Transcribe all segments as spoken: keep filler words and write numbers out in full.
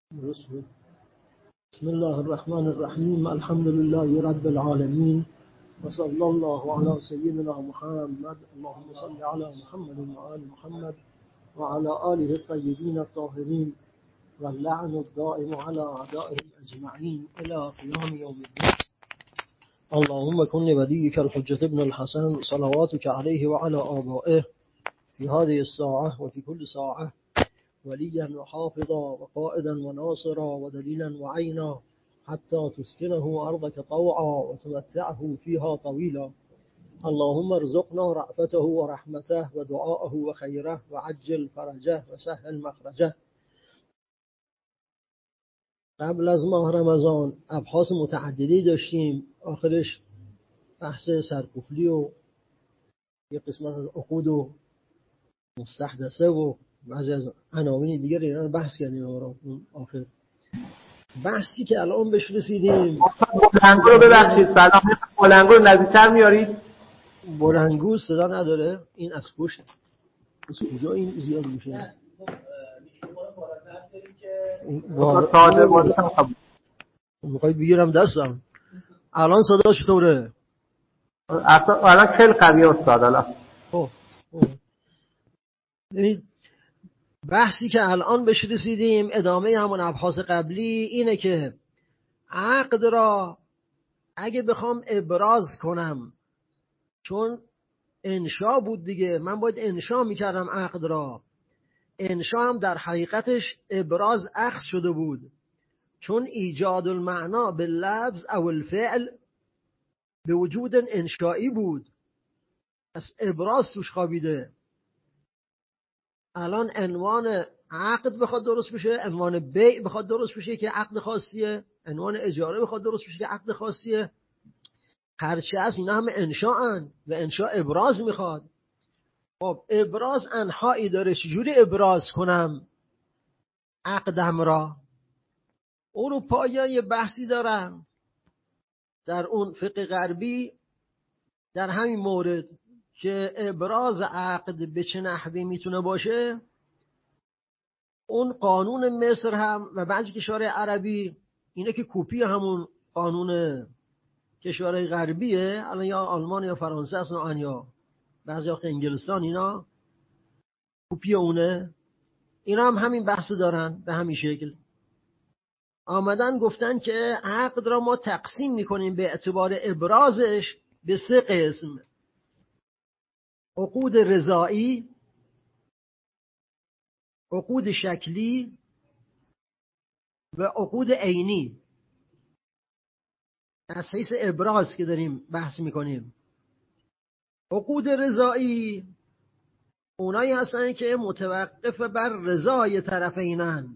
بسم الله الرحمن الرحیم. الحمد لله رب العالمین و صلی الله علی سیدنا محمد. اللهم صل علی محمد و آل محمد و علی آله الطیبین الطاهرین و اللعن الدائم علی اعدائه اجمعین الی قیام یوم الدین. اللهم کن لولیک الحجة ابن الحسن صلواتك علیه و علی آبائه فی هذه الساعة و فی كل ساعة وليا وحافظا وقائدا وناصرا ودليلا وعينا حتى تسكنه أرضك طوعا وتمتعه فيها طويلا. اللهم ارزقنا رأفته ورحمته ودعاءه وخيره وعجل فرجه وسهل مخرجه. قبل از ماه رمضان ابحاث متعددی داشتیم، آخرش بحث سرکوفلی و یه قسمت از عقود و مستحدثه و بعضی از عناوین دیگر اینا رو بحث کردیم. اون آخر بحثی که الان بهش رسیدیم، بلنگو رو ببخشید سلام، بلنگو رو نزدیک‌تر میارید؟ بلنگو صدا نداره، این از پشت از کجا این زیاد میشه؟ با ساده بازی هم میخوای بگیرم دستم. الان صدا چطوره؟ الان خیلی قویه استاد. الان خب ببین، بحثی که الان بهش رسیدیم ادامه همون ابحاث قبلی اینه که عقد را اگه بخوام ابراز کنم، چون انشا بود دیگه، من باید انشا میکردم عقد را. انشا هم در حقیقتش ابراز اخذ شده بود، چون ایجاد المعنا به لفظ او الفعل به وجود انشایی بود، پس ابراز توش خوابیده. الان عنوان عقد بخواد درست بشه، عنوان بیع بخواد درست بشه که عقد خاصیه، عنوان اجاره بخواد درست بشه که عقد خاصیه، هرچی از اینا همه انشاءن و انشاء ابراز میخواد. خب ابراز انحایی داره، چجوری ابراز کنم عقدم را؟ اروپایی‌ها یه بحثی دارن در اون فقه غربی در همین مورد که ابراز عقد به چه نحوی میتونه باشه. اون قانون مصر هم و بعضی کشورهای عربی اینه که کپی همون قانون کشورهای غربیه، الان یا آلمان یا فرانسه هستن یا بعضی وقت انگلستان، اینا کپی اونه. اینا هم همین بحث دارن، به همین شکل آمدن گفتن که عقد را ما تقسیم میکنیم به اعتبار ابرازش به سه قسم: عقود رضایی، عقود شکلی و عقود عینی. از حیث ابراز که داریم بحث میکنیم، عقود رضایی اونایی هستن که متوقف بر رضای طرفینن.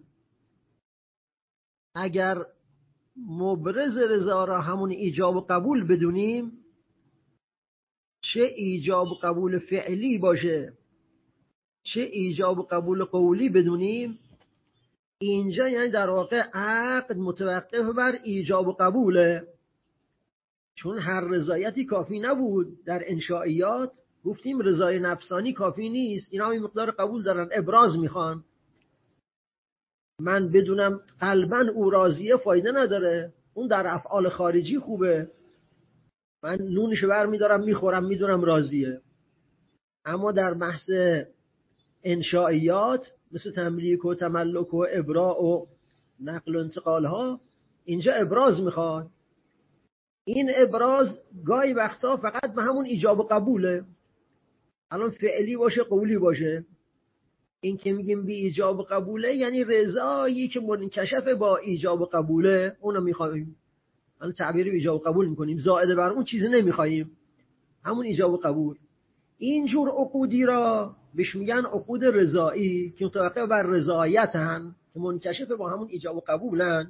اگر مبرز رضا را همون ایجاب و قبول بدونیم، چه ایجاب و قبول فعلی باشه چه ایجاب و قبول قولی بدونیم، اینجا یعنی در واقع عقد متوقف بر ایجاب و قبوله. چون هر رضایتی کافی نبود در انشائیات، گفتیم رضای نفسانی کافی نیست، اینا هم مقدار قبول دارن، ابراز میخوان. من بدونم قلباً او راضیه فایده نداره، اون در افعال خارجی خوبه، من نونشو بر میدارم میخورم میدونم راضیه. اما در بحث انشائیات مثل تملیک و تملک و ابراء و نقل و انتقال ها، اینجا ابراز میخواد. این ابراز گاهی وقتا فقط به همون ایجاب و قبوله، الان فعلی باشه قولی باشه. این که میگیم بی ایجاب و قبوله یعنی رضایی که منکشف با ایجاب و قبوله، اونو میخوایم. الان تعبیر ایجاب و قبول میکنیم، زائد بر اون چیزی نمیخوایم، همون ایجاب و قبول. اینجور عقودی را بهش میگن عقود رضایی که متوقف بر رضایتن، که منکشف با همون ایجاب و قبولن.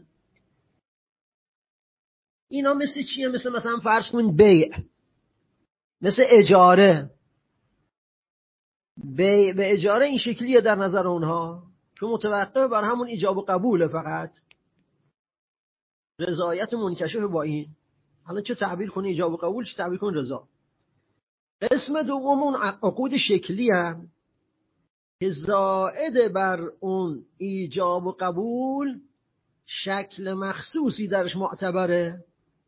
اینا مثل چیه؟ مثل مثلا فرض کن بیع، مثل اجاره. بیع به اجاره این شکلیه در نظر اونها که متوقف بر همون ایجاب و قبوله، فقط رضایت منکشف با این. حالا چه تعبیر کنی ایجاب و قبول، چه تعبیر کنی رضا. قسم دوم اون عقود شکلی هم که زائد بر اون ایجاب و قبول شکل مخصوصی درش معتبره.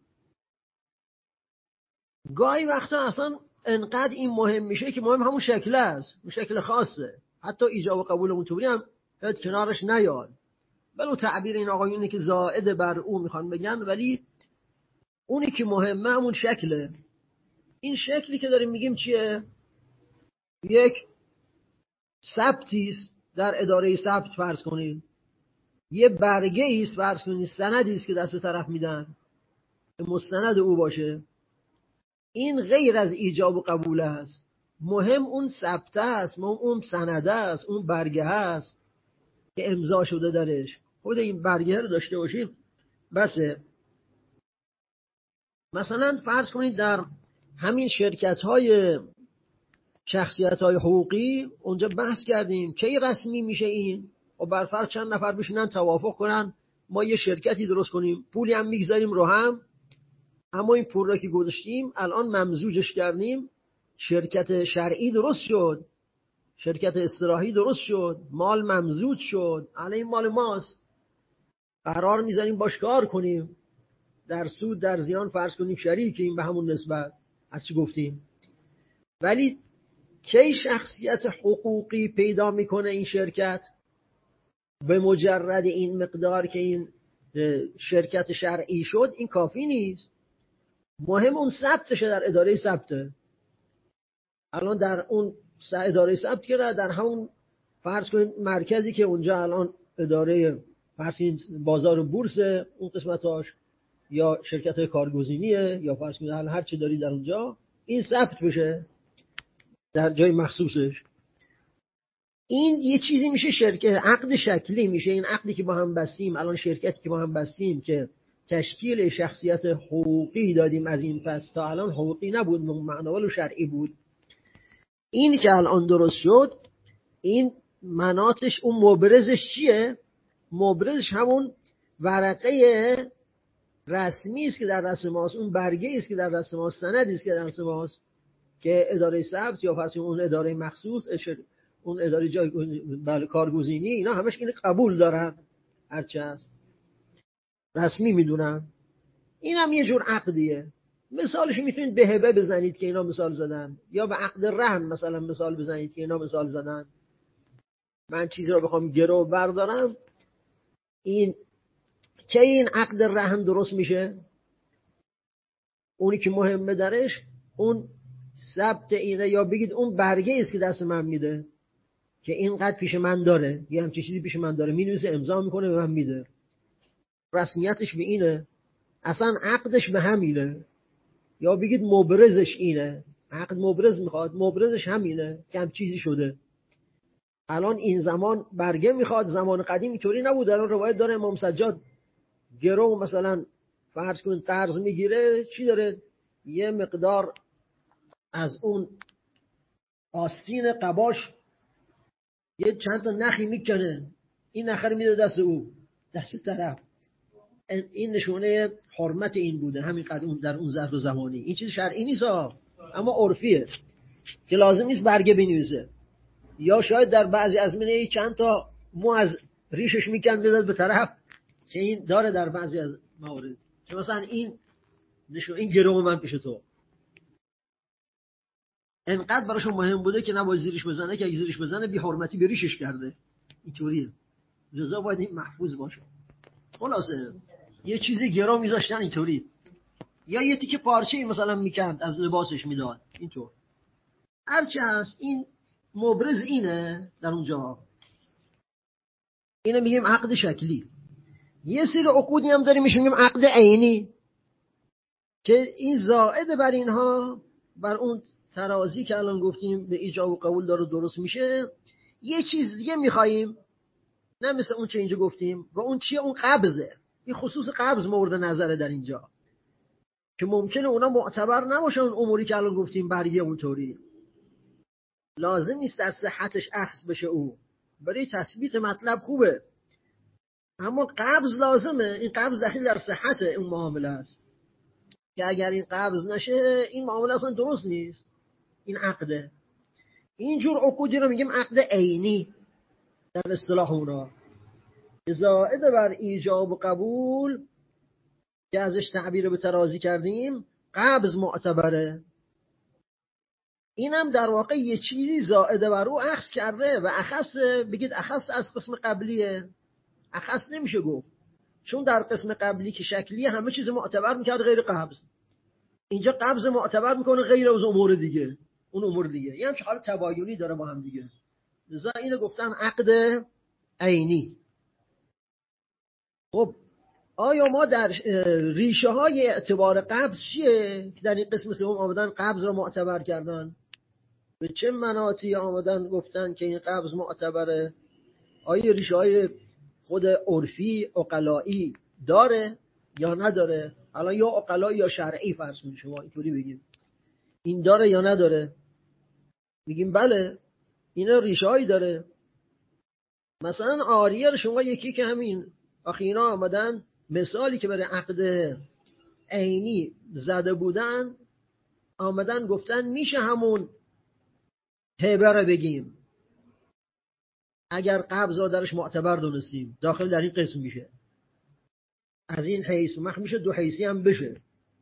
گاهی وقتا اصلا انقدر این مهم میشه که مهم همون شکل است، اون شکل خاصه، حتی ایجاب و قبول اونطوری هم باید کنارش نیاد. ولو تعبیر این آقایونی که زائد بر اون میخوان بگن، ولی اونی که مهمه همون شکله. این شکلی که داریم میگیم چیه؟ یک ثبتیست در اداره ثبت فرض کنید، یه برگه ایست فرض کنید، سندی است که دست طرف میدن که مستند او باشه. این غیر از ایجاب و قبول است. مهم اون ثبت است، مهم اون سنده است، اون برگه است که امضا شده درش. خود این برگه رو داشته باشیم بسه. مثلا فرض کنید در همین شرکت های شخصیت های حقوقی اونجا بحث کردیم کی رسمی میشه این، و بر فرض چند نفر بشینن توافق کنن ما یه شرکتی درست کنیم، پولی هم میگذاریم رو هم، اما این پول را که گذاشتیم الان ممزوجش کردیم، شرکت شرعی درست شد، شرکت اصطلاحی درست شد، مال ممزوج شد، الان این مال ماست، قرار میذاریم باش کار کنیم، در سود در زیان فرض کنیم شریکیم به همون نسبت هرچی گفتیم. ولی کی شخصیت حقوقی پیدا میکنه این شرکت؟ به مجرد این مقدار که این شرکت شرعی شد این کافی نیست، مهم اون ثبتشه در اداره ثبته. الان در اون اداره ثبت که در همون فرض کنید مرکزی که اونجا الان اداره فرض کنید بازار بورس اون قسمتاش یا شرکت کارگزینیه یا فرض کنید هر چی داری در اونجا، این ثبت بشه در جای مخصوصش. این یه چیزی میشه شرکت، عقد شکلی میشه. این عقدی که با هم بستیم الان، شرکتی که با هم بستیم که تشکیل شخصیت حقوقی دادیم از این پس تا الان حقوقی نبود، معنوال و شرعی بود. این که الان درست شد، این مناطش اون مبرزش چیه؟ مبرزش همون ورقه رسمی است که در دست ماست، اون برگه است که در دست ماست، سندی است که در دست ماست که اداره ثبت یا پس اون اداره مخصوص، اون اداره جای بله کارگزینی، اینا همش اینو قبول دارن، هرچه هست رسمی میدونن. این هم یه جور عقدیه. مثالش میتونید به هبه بزنید که اینا مثال زدن، یا به عقد رهن مثلا مثال بزنید که اینا مثال زدن. من چیزی رو بخوام گرو بردارم، این که این عقد رهن درست میشه، اونی که مهمه درش اون ثبت اینه، یا بگید اون برگه است که دست من میده که اینقدر پیش من داره، یه همچین چیزی پیش من داره، مینویسه امضا میکنه به من میده، رسمیتش به اینه، اصلا عقدش به همینه. یا بگید مبرزش اینه، عقد مبرز میخواد، مبرزش همینه که هم چیزی شده. الان این زمان برگه میخواد، زمان قدیم اینطوری نبود. الان روایت داره امام سجاد گرو مثلا فرض کنید قرض میگیره، چی داره؟ یه مقدار از اون آستین قباش یه چند تا نخی میکنه، این نخ رو میده دست او، دست طرف. این نشونه حرمت این بوده، همین قد اون در اون ظرف زمانی. این چیز شرعی نیست ها، اما عرفیه که لازم نیست برگه بنویسه. یا شاید در بعضی ازمینه چند تا مو از ریشش میکند بداد به طرف، که این داره در بعضی از موارد، که مثلا این نشون این گرو من پیش تو انقدر براشون مهم بوده که نباید زیرش بزنه، که اگه زیرش بزنه بی حرمتی به ریشش کرده. اینطوریه، لذا باید این محفوظ باشه. خلاصه یه چیزی گرو میذاشتن اینطوری، یا یه تیکه پارچه مثلا میکند از لباسش میداد اینطور. هرچی هست این مبرز اینه در اونجا. اینو میگیم عقد شکلی. یه سری عقودی هم داریم میگیم عقد عینی، که این زائد بر اینها، بر اون ترازی که الان گفتیم به ایجاب و قبول داره درست میشه. یه چیز دیگه میخواییم، نه مثل اون چه اینجا گفتیم. و اون چیه؟ اون قبضه. این خصوص قبض مورد نظره در اینجا، که ممکنه اونا معتبر نباشن، اون اموری که الان گفتیم برگه اونطوری لازم نیست در صحتش اخذ بشه. او برای تثبیت مطلب خوبه، اما قبض لازمه. این قبض داخل در صحت اون معامله است، که اگر این قبض نشه این معامله اصلا درست نیست. این عقده. اینجور عقودی رو میگیم عقد عینی در اصطلاح اونا. زائد بر ایجاب و قبول که ازش تعبیر به ترازی کردیم قبض معتبره. اینم در واقع یه چیزی زائد بر او اخذ کرده و اخص، بگید اخص از قسم قبلیه، اخص نمیشه گفت، چون در قسم قبلی که شکلیه همه چیز معتبر میکرد غیر قبض، اینجا قبض معتبر میکنه غیر از امور دیگه، اون امور دیگه یه همچه حال تباینی داره با هم دیگه. لذا اینو گفتن عقد عینی. خب آیا ما در ریشه های اعتبار قبض چیه که در این قسم سوم آمدن قبض را معتبر کردن؟ به چه مناطی آمدن گفتن که این قبض معتبره؟ آیا ریشه های خود عرفی عقلایی داره یا نداره؟ الان یا عقلایی یا شرعی فرض کنید شما اینطوری بگیم این داره یا نداره؟ میگیم بله اینا ریشه هایی داره. مثلا عاریه رو شما یکی که همین آخینا آمدن مثالی که برای عقد عینی زده بودن آمدن گفتن میشه همون هبه رو بگیم اگر قبض را درش معتبر دونستیم داخل در این قسم میشه، از این حیث مخ میشه دو حیثی هم بشه.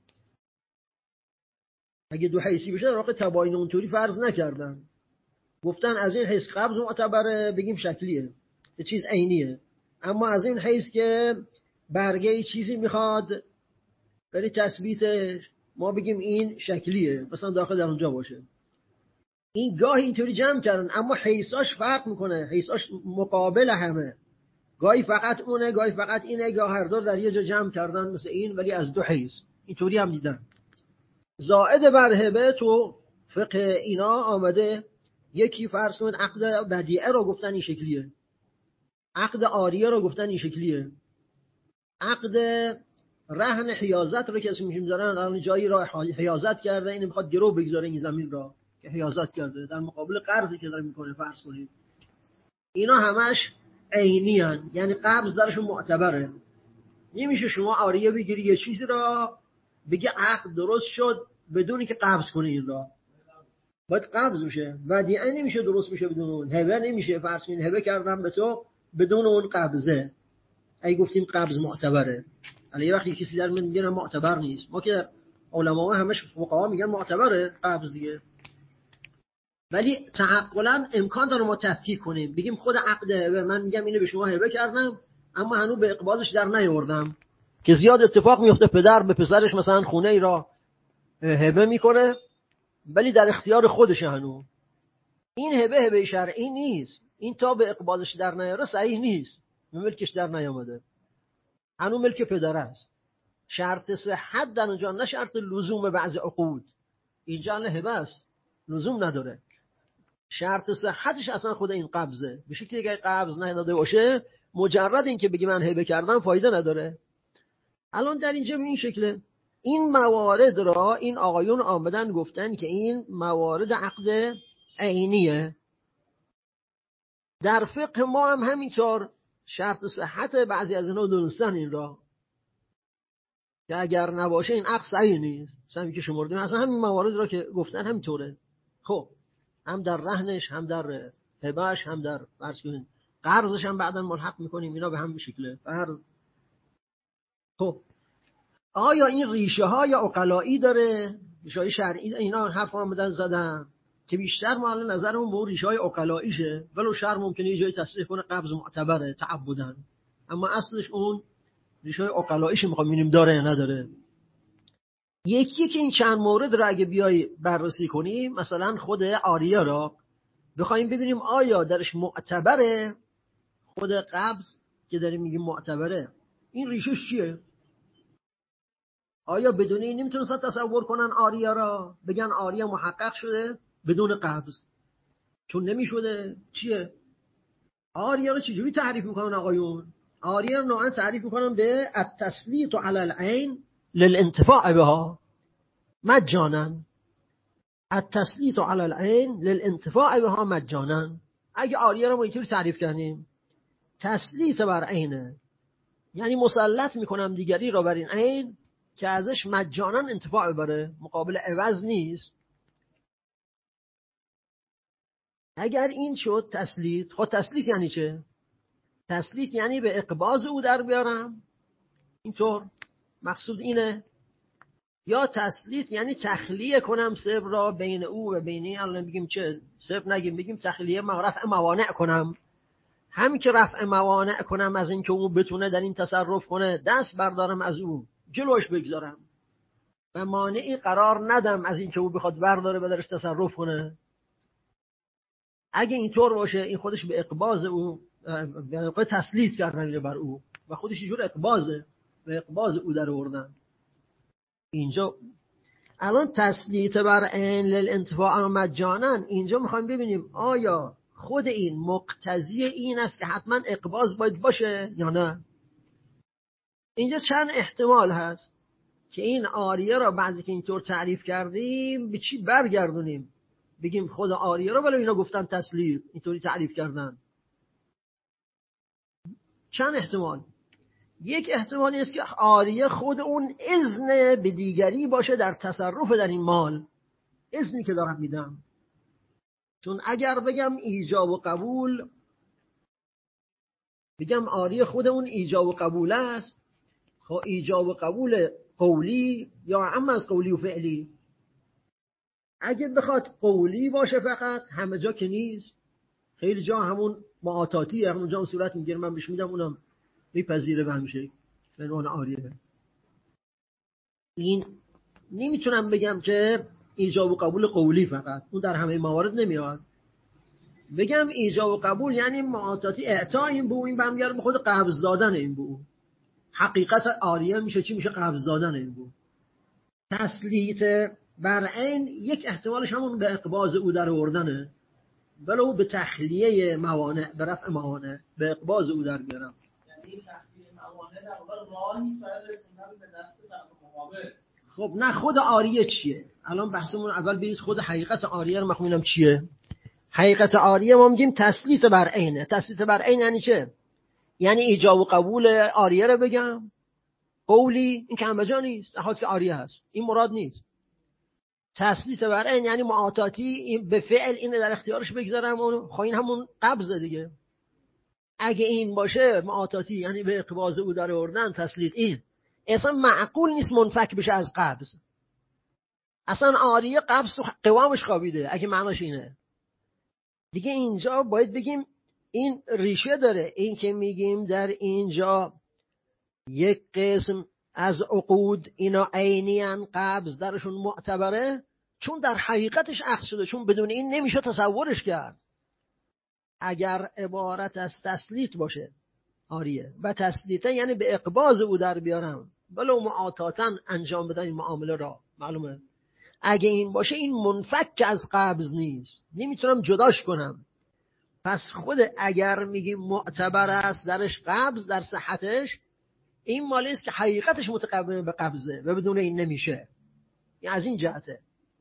اگه دو حیثی بشه در واقع تباین اونطوری فرض نکردن، گفتن از این حیث قبض معتبره بگیم شکلیه یه چیز عینیه، اما از این حیث که برگه چیزی میخواد برای تثبیتش ما بگیم این شکلیه مثلا داخل در اونجا باشه. این گاهی اینطوری جمع کردن اما حیثاش فرق میکنه، حیثاش مقابل همه، گاهی فقط اونه گاهی فقط اینه، گاه هر دو در یه جا جمع کردن مثل این ولی از دو حیث اینطوری هم دیدن. زائد بر هبه تو فقه اینا آمده یکی فرض کنید عقد بدیعه رو گفتن این شکلیه، عقد عاریه رو گفتن این شکلیه، عقد رهن حیازت رو که اسم میذارن الان جایی را حیازت کرده این میخواد گرو بگذاره این زمین را که حیازت کرده در مقابل قرضی که داره میکنه فرض کنید، اینا همش عینی هن. یعنی قبض درشون معتبره. نمیشه شما عاریه بگیری یه چیزی را بگی عقد درست شد بدونی که قبض کنی این را، باید قبض بشه. ودیعه نمیشه درست بشه بدون اون، هبه نمیشه فرض کنید هبه کردم به تو بدون اون قبضه، اگه گفتیم قبض معتبره. حالا یه وقتی کسی در من میگه معتبر نیست، ما که علما همش فقها میگن معتبره قبض دیگه، ولی تعقلا امکان داره ما تفکیک کنیم بگیم خود عقد هبه من میگم اینو به شما هبه کردم اما هنوز به اقباضش در نیاوردم، که زیاد اتفاق میفته پدر به پسرش مثلا خونه ای را هبه میکنه ولی در اختیار خودش هنوز، این هبه هبه شرعی نیست، این تا به اقباضش در نیاره صحیح نیست، ملکش در نیامده هنوز ملک پدر است. شرط صحت در اونجا نه شرط لزوم بعض عقود، اینجا نه هبه است لزوم نداره، شرط صحتش اصلا خود این قبضه، به شکلی اگه قبض نداده باشه مجرد این که بگی من هبه کردم فایده نداره. الان در اینجا به این شکله این موارد را این آقایون آمدن گفتن که این موارد عقد عینیه. در فقه ما هم همینطور شرط صحت بعضی از اینا دونستن این را که اگر نباشه این عقد صحیح نیست، مثلا که شمردیم اصلا همین موارد را که گفتن همینطوره. خب هم در رهنش هم در هبهش هم در فرض کنین قرضش هم بعدا ملحق میکنیم اینا به هم شکله فرض. خب آیا این ریشه های عقلایی داره ریشه های شرعی؟ اینا حرف آمدن زدن که بیشتر ما الان نظرمون به ریشه های عقلاییشه، ولو شرع ممکنه یه جایی تصریح کنه قبض معتبره تعبدن، اما اصلش اون ریشه های عقلاییش میخوام ببینیم داره یا نداره. یکی که این چند مورد رو اگه بیای بررسی کنیم مثلا خود عاریه را بخوایم ببینیم آیا درش معتبره، خود قبض که داریم میگیم معتبره این ریشش چیه؟ آیا بدون این نمیتونستن تصور کنن عاریه را بگن عاریه محقق شده بدون قبض؟ چون نمیشده چیه؟ عاریه رو چجوری تعریف میکنن آقایون؟ عاریه رو نوعا تعریف میکنن به التسلیط علی العین للانتفاع بها مجانا، التسلیط علی العین للانتفاع بها مجانا. اگه عاریه رو ما اینطوری تعریف کردیم تسلیط بر عینه یعنی مسلط میکنم دیگری را بر این عین که ازش مجانا انتفاع ببره مقابل عوض نیست. اگر این شد تسلیط، خود تسلیط یعنی چه؟ تسلیط یعنی به اقباض او در بیارم، اینطور مقصود اینه. یا تسلیط یعنی تخلیه کنم سبب را بین او و بین این. الان بگیم چه سبب نگیم، بگیم تخلیه رفع موانع کنم. همین که رفع موانع کنم از این که او بتونه در این تصرف کنه، دست بردارم از او، جلوش بگذارم و مانعی قرار ندم از این که او بخواد برداره و درش تصرف کنه. اگه اینطور باشه این خودش به اقباض او، به تسلیط کردن میره بر او و خودش اینجور اقباضه، به اقباض او در آوردن. اینجا الان تسلیط بر عین للانتفاع مجانا، اینجا میخوایم ببینیم آیا خود این مقتضی این است که حتما اقباض باید باشه یا نه. اینجا چند احتمال هست که این آریه را بعضی که اینطور تعریف کردیم به چی برگردونیم، بگیم خود آریه را ولی اینا گفتن تسلیط، اینطوری تعریف کردن. چند احتمال. یک احتمالی است که آریه خود اون اذن به دیگری باشه در تصرف در این مال، اذنی که دارم میدم. چون اگر بگم ایجاب و قبول، بگم آریه خود اون ایجاب و قبول است، خب ایجاب و قبول قولی یا عم از قولی و فعلی. اگه بخواد قولی باشه فقط، همه جا که نیست، خیلی جا همون معاطاتی همون جا صورت میگیره، من بهش میدم اونم میپذیره به همیشه به عنوان آریه. این نمیتونم بگم که ایجاب و قبول قولی فقط، اون در همه موارد نمیاد. بگم ایجاب و قبول یعنی معاطاتی، اعطا این به این برمیگرده به خود قبض دادن این به حقیقت آریه میشه چی؟ میشه قبض دادن این به تسلیط بر عین. یک احتمالش همون به اقباض او در آوردنه، ولو به تخلیه موانع، به رفع موانع، به اقباض او در بیارم. یعنی تخلیه موانع در واقع راه نیست برای رسوندن به دست طرف مقابل. خب نه، خود آریه چیه؟ الان بحثمون اول برید خود حقیقت آریه رو مخمینم چیه. حقیقت آریه ما میگیم تسلیط بر عینه. تسلیط بر عین یعنی چه؟ یعنی ایجاب و قبول آریه رو بگم، قولی این که همه جا نیست، احاد که آریه هست، این مراد نیست. تسلیط بر عین یعنی معاطاتی به فعل اینه در اختیارش بگذارم، اون خب این همون قبضه دیگه. اگه این باشه معاطاتی یعنی به اقباض او در آوردن، تسلیط، این اصلا معقول نیست منفک بشه از قبض. اصلا آریه قبض تو قوامش خوابیده اگه معناش اینه دیگه. اینجا باید بگیم این ریشه داره. این که میگیم در اینجا یک قسم از عقود اینا عینیان، قبض درشون معتبره، چون در حقیقتش اخذ شده، چون بدون این نمیشه تصورش کرد. اگر عبارت از تسلیط باشه آریه و تسلیطه یعنی به اقباض او در بیارم، ولو معاطاتا انجام بدن این معامله را، معلومه اگه این باشه این منفک از قبض نیست، نمیتونم جداش کنم. پس خود اگر میگیم معتبر است درش قبض، در صحتش این مالی است که حقیقتش متقابل به قبضه و بدون این نمیشه. این از این جهته.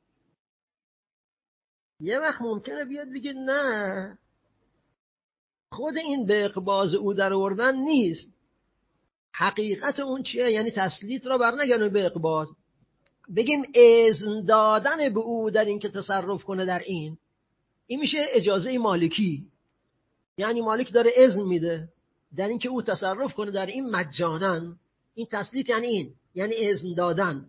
یه وقت ممکنه بیاد بگید نه، خود این به اقباض او در آوردن نیست، حقیقت اون چیه؟ یعنی تسلیط را برنگردونه به اقباض، بگیم اذن دادن به او در این که تصرف کنه در این، این میشه اجازه مالکی. یعنی مالک داره اذن میده در این که او تصرف کنه در این مجانن. این تسلیط یعنی این، یعنی اذن دادن.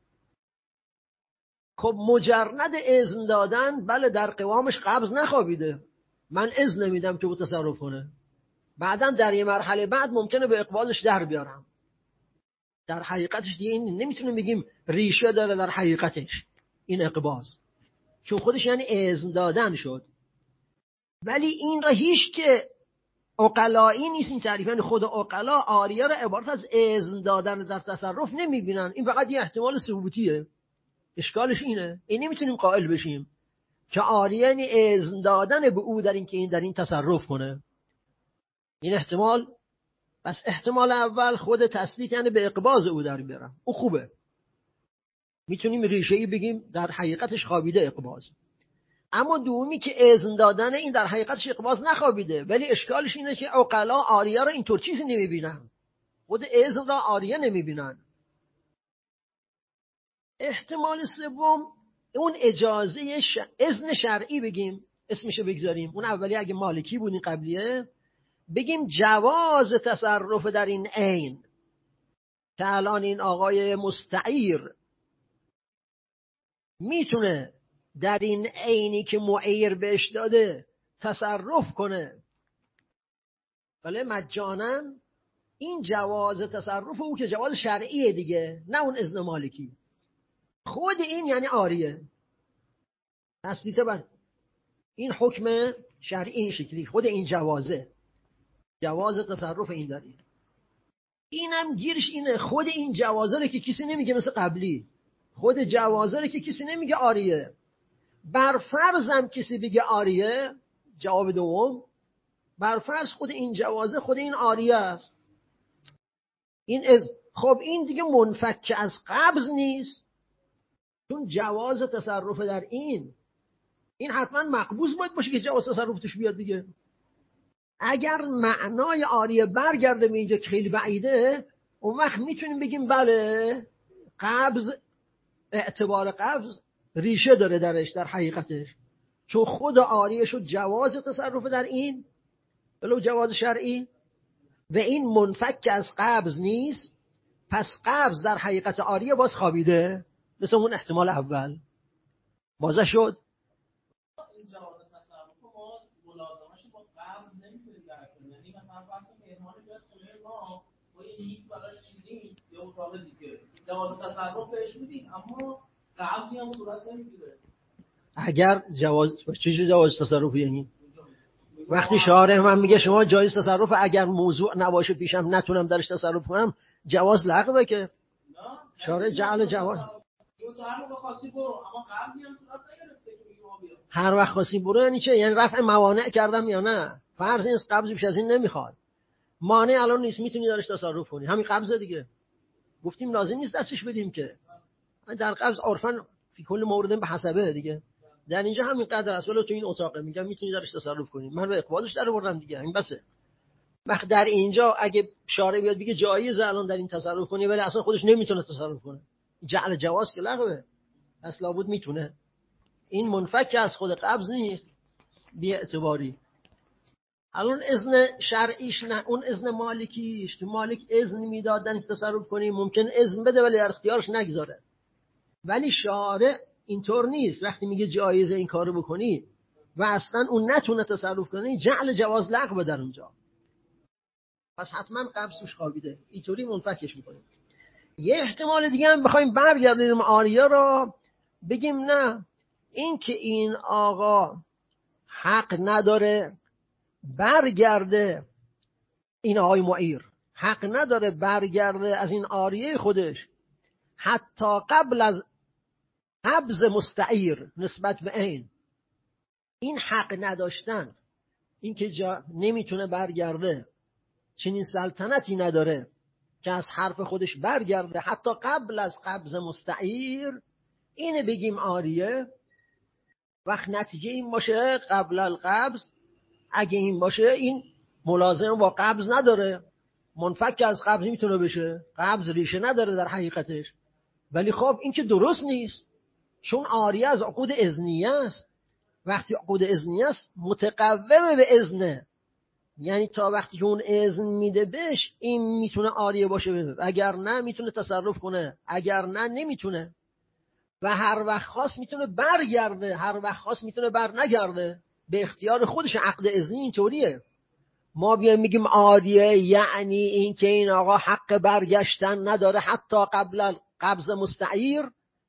خب مجرد اذن دادن بله در قوامش قبض نخوابیده، من اذن نمیدم که او تصرف کنه، بعداً در یه مرحله بعد ممکنه به اقبالش در بیارم. در حقیقتش دیگه این نمیتونیم بگیم ریشه داره در حقیقتش این اقباض، چون خودش یعنی اذن دادن شد. ولی این را هیچ که عقلایی نیست این تعریف، یعنی خود عقلا آریه را عبارت از اذن دادن در تصرف نمیبینن. این فقط یه احتمال ثبوتیه. اشکالش اینه، این نمیتونیم قائل بشیم که آریه یعنی اذن دادن به او در این که این در این تصرف کنه. این احتمال. پس احتمال اول خود تسلیط یعنی به اقباض او در بیارم، او خوبه، میتونیم ریشه‌ای بگیم در حقیقتش خوابیده اقباض. اما دومی که اذن دادن این در حقیقتش اقباض نخوابیده، ولی اشکالش اینه که عقلا آریه را اینطور چیزی نمیبینن، خود اذن را آریه نمیبینن. احتمال سوم اون اجازه ش... اذن شرعی بگیم اسمشو بگذاریم، اون اولی اگه مالکی بود این قبلیه، بگیم جواز تصرف در این عین که الان این آقای مستعیر میتونه در این عینی که معیر بهش داده تصرف کنه، ولی مجانا، این جواز تصرف او که جواز شرعیه دیگه، نه اون اذن مالکی. خود این یعنی عاریه، تثبیت بر این حکم شرعی این شکلی، خود این جوازه، جواز تصرف این داری. اینم گیرش اینه، خود این جوازه رو که کسی نمیگه مثل قبلی، خود جوازه رو که کسی نمیگه عاریه. بر فرضم کسی بگه عاریه، جواب دوم، بر فرض خود این جوازه خود این عاریه است. این از خب این دیگه منفک از قبض نیست، چون جواز تصرف در این این حتما مقبوض باید باشه که جواز تصرف توش بیاد دیگه. اگر معنای عاریه برگرده به اینجا که خیلی بعیده، اون وقت میتونیم بگیم بله قبض، اعتبار قبض ریشه داره درش، در حقیقتش، چون خود عاریه شد جواز تصرف در این ولو جواز شرعی، و این منفک از قبض نیست، پس قبض در حقیقت عاریه باز خوابیده، مثل اون احتمال اول. واضح شد؟ این جواز تصرف ما ملازمش با قبض نمیتونیم درک کنیم. یعنی مثلا وقتی مهمان بیاد خونه ما با یه میز براش چیدیم یا اتاق دیگه، جواز تصرف بهش میدیم، اما قبضی هم صورت نمیگیره. اگر جواز چیزی جواز تصرف یعنی وقتی شارع من میگه شما جایز تصرف، اگر موضوع نباشه پیشم نتونم درش تصرف کنم، جواز لغوه که شارع جعل جواز. هر وقت خاصی برو یعنی چه؟ یعنی رفع موانع کردم یا نه؟ فرض این قبض بیش از این نمیخواد، مانع الان نیست، میتونی درش تصرف کنی، همین قبضه دیگه. گفتیم لازم نیست دستش بدیم که، در قبض عرفاً فی کل مورد به حسبه دیگه، در اینجا همین قدر است، ولی تو این اتاقه میگم میتونی درش تصرف کنی، من به اقباضش در آوردم دیگه، این بسه. وقت در اینجا اگه شارع بیاد بگه جایزه الان در این تصرف کنی، ولی اصلا خودش نمیتونه تصرف کنه، جعل جواز که لغوه، اصلا بود میتونه. این منفک از خود قبض نیست بی اعتباری. الان اذن شرعیش نه، اون اذن مالکیش که مالک اذن میدادن که تصرف کنی، ممکن اذن بده ولی در اختیارش نگذاره، ولی شارع اینطور نیست. وقتی میگه جایزه این کارو بکنی و اصلا اون نتونه تصرف کنه، جعل جواز لغو در اونجا، پس حتما قبض توش خوابیده، اینطوری منفکش میکنیم. یه احتمال دیگه هم بخوایم برگردیم عاریه را، بگیم نه، این که این آقا حق نداره برگرده، این آقای معیر حق نداره برگرده از این عاریه خودش حتی قبل از قبض مستعیر نسبت به این، این حق نداشتن، این که جا نمیتونه برگرده، چنین سلطنتی نداره که از حرف خودش برگرده حتی قبل از قبض مستعیر، اینه بگیم عاریه. وقت نتیجه این باشه قبل القبض، اگه این باشه این ملازم با قبض نداره، منفک از قبض میتونه بشه، قبض ریشه نداره در حقیقتش. ولی خب این که درست نیست، چون عاریه از عقود اذنیه است. وقتی عقود اذنیه است متقومه به اذنه، یعنی تا وقتی که اون اذن میده بهش این میتونه عاریه باشه، اگر نه میتونه تصرف کنه، اگر نه نمیتونه. و هر وقت خواست میتونه برگرده، هر وقت خواست میتونه بر نگرده، به اختیار خودش. عقد اذنی اینطوریه. ما بیایم میگیم عاریه یعنی این که این آقا حق برگشتن نداره حتی قبل قبض مستعیر،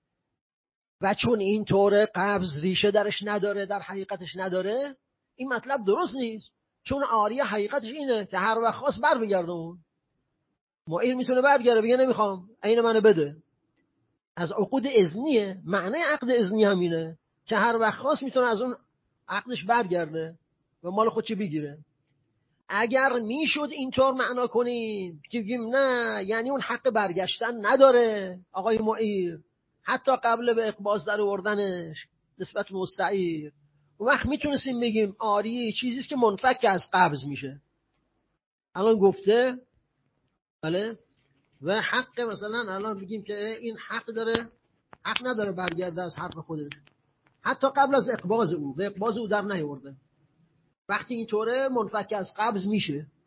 و چون این طوره قبض ریشه درش نداره، در حقیقتش نداره، این مطلب درست نیست. چون عاریه حقیقتش اینه که هر وقت خواست بر بگردون، معیر میتونه برگرده بگه نمیخوام عین منو بده. از عقود اذنیه، معنی عقد اذنی همینه که هر وقت خواست میتونه از اون عقدش برگرده و مال خودش بگیره. اگر میشد اینطور معنا کنیم که بگیم نه، یعنی اون حق برگشتن نداره آقای معیر حتی قبل به اقباض در آوردنش نسبت مستعیر، اون وقت میتونستیم بگیم عاریه چیزیست که منفک از قبض میشه. الان گفته بله، و حق مثلا الان بگیم که این حق داره، حق نداره برگرده از حرف خودش حتی قبل از اقباض او، به اقباض او در نیورده. وقتی اینطوره منفک از قبض میشه.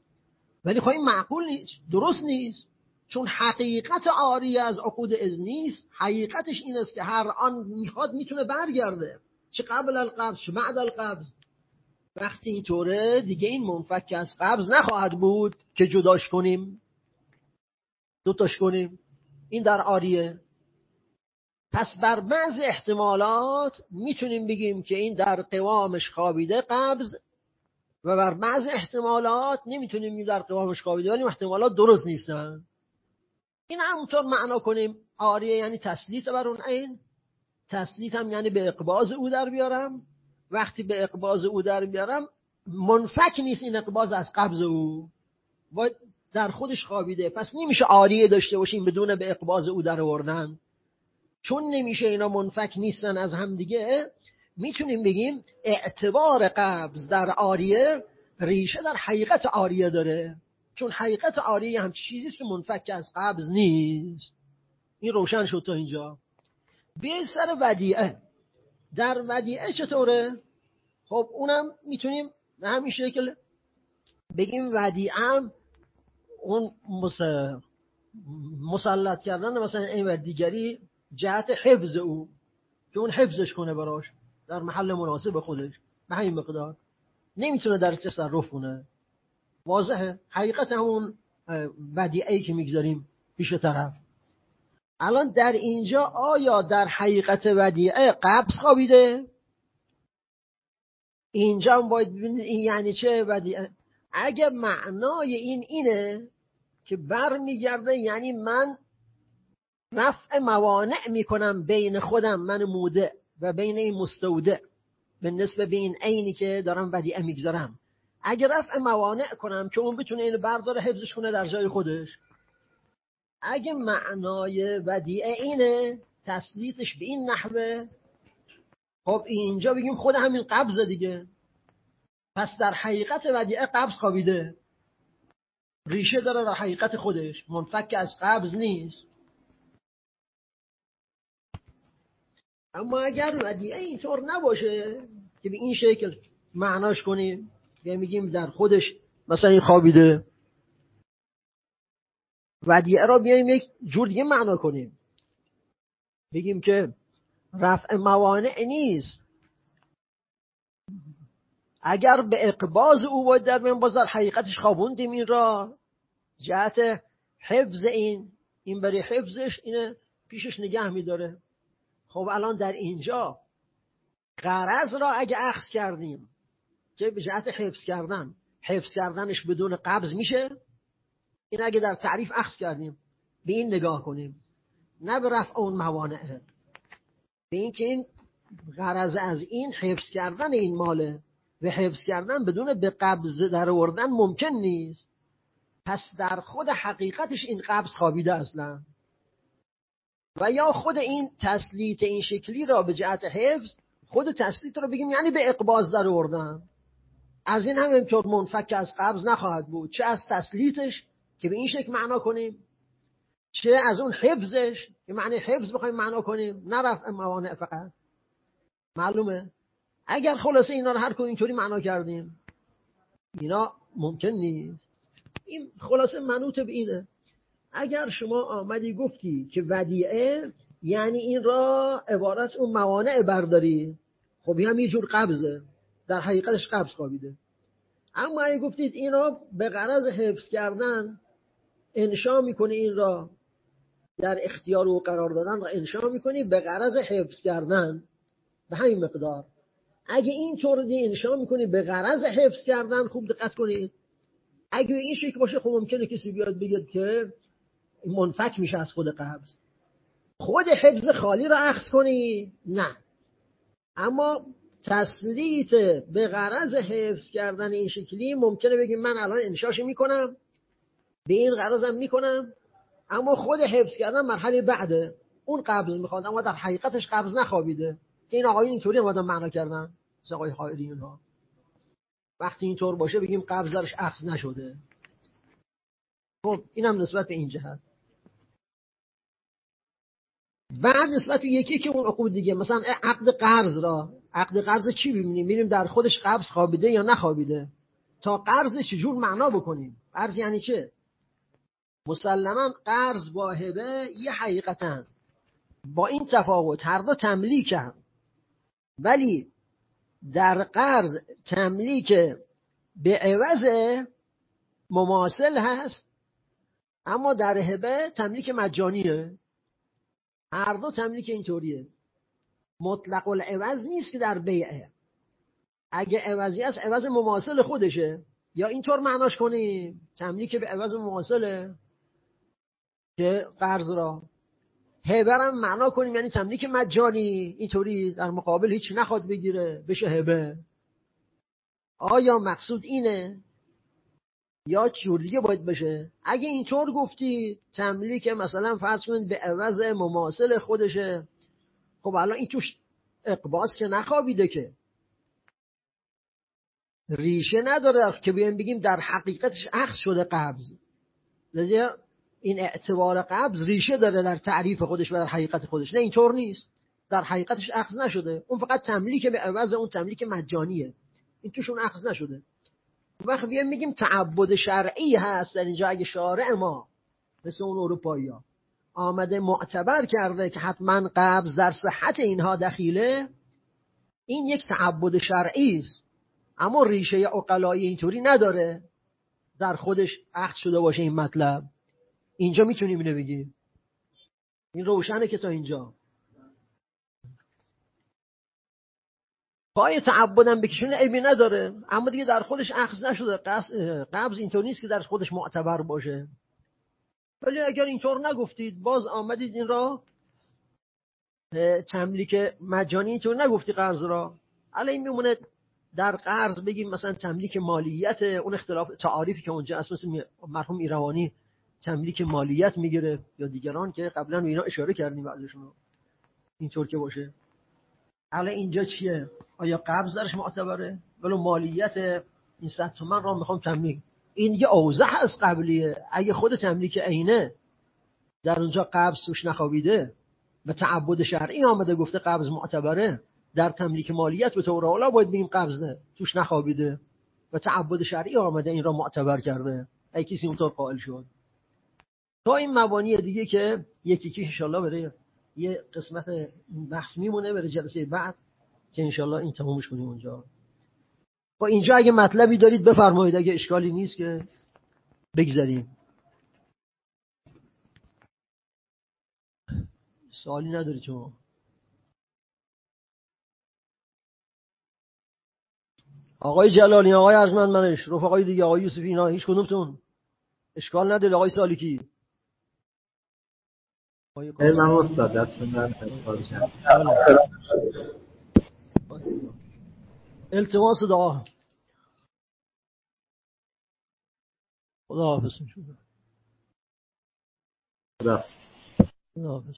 ولی خب این معقول نیست، درست نیست، چون حقیقت عاری از عقود اذن نیست. حقیقتش این است که هر آن میخواد میتونه برگرده، چه قبل القبض چه بعد القبض. وقتی اینطوره دیگه این منفک از قبض نخواهد بود که جداش کنیم، دوتاش کنیم. این در عاریه. پس بر بعض احتمالات میتونیم بگیم که این در قوامش خوابیده قبض، و بر بعض احتمالات نمیتونیم بگیم در قوامش خوابیده، ولی احتمالات درست نیستن. این همونطور معنا کنیم عاریه یعنی تسلیط بر اون عین. تسلیط هم یعنی به اقباض او در بیارم. وقتی به اقباض او در بیارم منفک نیست این اقباض از قبض او، باید در خودش خوابیده. پس نمیشه عاریه داشته باشیم بدون به اقباض او در آوردن. چون نمیشه اینا منفک نیستن از هم دیگه، میتونیم بگیم اعتبار قبض در عاریه ریشه در حقیقت عاریه داره، چون حقیقت عاریه هم چیزیست که منفک از قبض نیست. این روشن شد تا اینجا. به سر ودیعه. در ودیعه چطوره؟ خب اونم میتونیم به همین شکل بگیم ودیعه هم اون مسلط کردن مثلا این ور دیگری جهت حفظ او، که اون حفظش کنه براش در محل مناسب خودش به همین مقدار، نمیتونه در تصرف کنه. واضحه حقیقت همون ودیعه‌ای که میگذاریم پیش طرف. الان در اینجا آیا در حقیقت ودیعه قبض خوابیده؟ اینجا هم باید ببینید این یعنی چه ودیعه. اگه معنای این اینه که بر میگرده یعنی من رفع موانع میکنم بین خودم من مودع و بین این مستودع به نسبت به این عینی که دارم ودیعه میگذارم، اگه رفع موانع کنم که اون بتونه اینو برداره حفظش کنه در جای خودش، اگه معنای ودیعه اینه تسلیطش به این نحوه، خب اینجا بگیم خود همین قبض دیگه. پس در حقیقت ودیعه قبض خوابیده، ریشه داره در حقیقت خودش، منفک از قبض نیست. اما اگر ودیعه اینطور نباشه که به این شکل معناش کنیم که میگیم در خودش مثلا این خوابیده، ودیعه را بیایم یک جور دیگه معنا کنیم، بگیم که رفع موانع نیست، اگر به اقباض او باید در من باز در حقیقتش خوابوندیم این را جهت حفظ این این برای حفظش اینه پیشش نگه میداره. خب الان در اینجا غرض را اگه اخذ کردیم که به جهت حفظ کردن، حفظ کردنش بدون قبض میشه، این اگه در تعریف اخذ کردیم به این نگاه کنیم، نه به رفع اون موانعه، به این که این غرض از این حفظ کردن این ماله و حفظ کردن بدون به قبض در آوردن ممکن نیست. پس در خود حقیقتش این قبض خوابیده اصلا، و یا خود این تسلیط این شکلی را به جهت حفظ، خود تسلیط را بگیم یعنی به اقباض در آوردن، از این هم اینطور منفک از قبض نخواهد بود، چه از تسلیطش که به این شکل معنا کنیم، چه از اون حفظش که معنی حفظ بخوایم معنا کنیم، نه رفع موانع فقط. معلومه اگر خلاصه اینا رو هر کدوم اینطوری معنا کردیم اینا ممکن نیست. این خلاصه منوط به اینه. اگر شما آمدی گفتی که ودیعه یعنی این را عبارت اون موانع برداری، خب هم یه جور قبضه، در حقیقتش قبض خوابیده. اما اگه گفتید این را به غرض حفظ کردن انشا میکنی، این را در اختیار او قرار دادن را انشا میکنی به غرض حفظ کردن به همین مقدار، اگه این طور دی انشا میکنی به غرض حفظ کردن، خوب دقت کنید، اگه این شکل باشه خب ممکنه کسی بیاد بگه که منفک میشه از خود قبض، خود حفظ خالی را اخذ کنی نه، اما تسلیط به غرض حفظ کردن این شکلی ممکنه بگیم من الان انشاش میکنم به این غرضم میکنم، اما خود حفظ کردن مرحله بعده، اون قبض میخواد اما در حقیقتش قبض نخوابیده، که این آقایون اینطوری اومدن معنا کردن آقای خائری اینها. وقتی اینطور باشه بگیم قبض درش اخذ نشده. خب اینم نسبت به این جهت. بعد نسبت به یکی که اون عقود دیگه، مثلا عقد قرض را، عقد قرض چی ببینیم؟ ببینیم در خودش قبض خوابیده یا نخوابیده، تا قرض چجور معنا بکنیم. قرض یعنی چه؟ مسلما قرض با هبه یه حقیقتاً با این تفاوت هر دو تملیکن، ولی در قرض تملیک به عوض مماثل هست، اما در هبه تملیک مجانیه. هر دو تملیک اینطوریه، مطلق العوض نیست که در بیعه. اگه عوضی است عوض مماثل خودشه، یا اینطور معناش کنیم تملیک به عوض مماثله که قرض را هبه را معنا کنیم یعنی تملیک مجانی، اینطوری در مقابل هیچ نخواد بگیره بشه هبه. آیا مقصود اینه یا چیور دیگه باید بشه؟ اگه اینطور گفتی تملیک مثلا فرض کنید به عوض مماثل خودشه، خب الان این توش اقباس که نخوابیده، که ریشه نداره که بیایم بگیم در حقیقتش اخذ شده قبض. لذا این اعتبار قبض ریشه داره در تعریف خودش و در حقیقت خودش. نه اینطور نیست، در حقیقتش اخذ نشده، اون فقط تملیک به عوض اون تملیک مجانیه، این توشون اخذ نشده. وقت بیایم میگیم تعبد شرعی هست در اینجا، اگه شارع ما مثل اون اروپایی ها آمده معتبر کرده که حتما قبض در صحت اینها دخیله، این یک تعبد شرعی است، اما ریشه عقلایی اینطوری نداره در خودش اخذ شده باشه این مطلب. اینجا میتونیم اینو بگیم، این روشنه که تا اینجا پای تعبدم بکشون عیبی نداره، اما دیگه در خودش اخذ نشده. قبض اینطور نیست که در خودش معتبر باشه. ولی اگر اینطور نگفتید، باز آمدید این را تملیک مجانی اینطور نگفتی قرض را، الان میمونه در قرض بگیم مثلا تملیک مالیت، اون اختلاف تعاریفی که اونجا هست، مثل مرحوم ایروانی تملیک مالیت میگیره یا دیگران که قبلا اینا اشاره کردیم بعضیشون اینطور که باشه. الان اینجا چیه؟ آیا قبض درش معتبره؟ ولو مالیت این صد تومن را میخوام تملیک، این دیگه اوضح از قبلیه. اگه خود تملیک عینه در اونجا قبض توش نخوابیده و تعبد شرعی آمده گفته قبض معتبره، در تملیک مالیت به طور اول باید بگیم قبض نه توش نخوابیده و تعبد شرعی آمده این را معتبر کرده. ای کسی اونطور قائل شد. تا این مبانی دیگه که یکی که انشالله بره یه قسمت بحث میمونه بره جلسه بعد که انشالله این تمومش کنیم اونجا. با اینجا اگه مطلبی دارید بفرمایید، اگه اشکالی نیست که بگذاریم. سوالی نداری شما؟ آقای جلالی، آقای ارجمند منش، رفقای دیگه، آقای یوسفی، اینا هیچ کدومتون اشکال نداره؟ آقای سالکی من استاد دستون در خدمتتون. التماس دعا. خدا حافظ. خدا خدا حافظ.